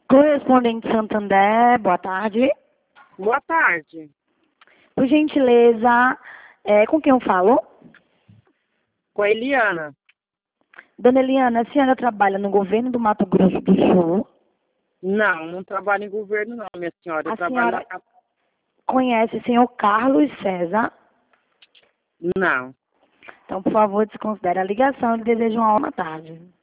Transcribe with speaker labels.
Speaker 1: Correspondente Santander, boa tarde.
Speaker 2: Boa tarde.
Speaker 1: Por gentileza, com quem eu falo?
Speaker 2: Com a Eliana.
Speaker 1: Dona Eliana, a senhora trabalha no governo do Mato Grosso do Sul?
Speaker 2: Não trabalho em governo não, minha senhora. Eu
Speaker 1: A
Speaker 2: trabalho
Speaker 1: senhora conhece o senhor Carlos César?
Speaker 2: Não.
Speaker 1: Então, por favor, desconsidere a ligação e desejo uma ótima tarde.